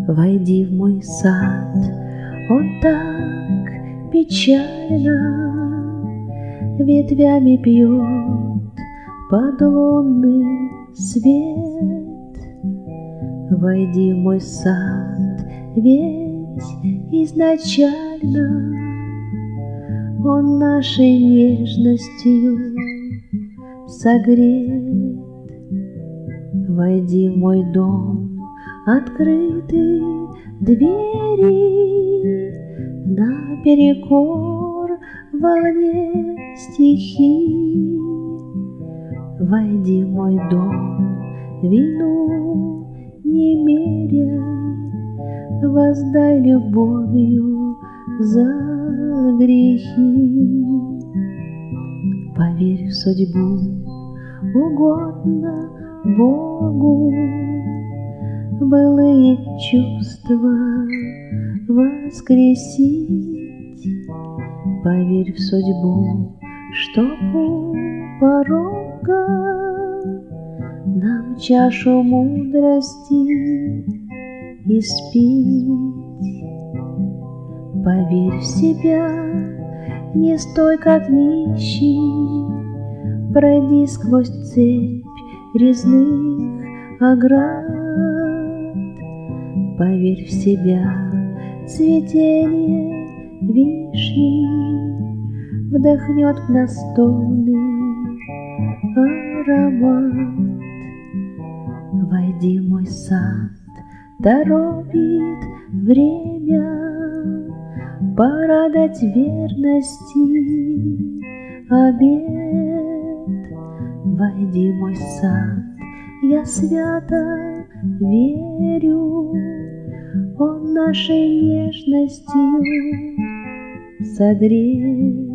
Войди в мой сад, он так печально ветвями пьет под лунный свет. Войди в мой сад, ведь изначально он нашей нежностью согрет. Войди в мой дом, открыты двери наперекор волне стихий. Войди в мой дом, вину не меряй, воздай любовью за грехи. Поверь в судьбу, угодно Богу былые чувства воскресить. Поверь в судьбу, чтоб у порога нам чашу мудрости испить. Поверь в себя, не стой как нищий, пройди сквозь цепь резных оград. Поверь в себя, цветение вишни вдохнет в настольный аромат. Войди в мой сад, торопит время, пора дать верности обет. Войди в мой сад, я свято верю, он нашей нежностью согрет.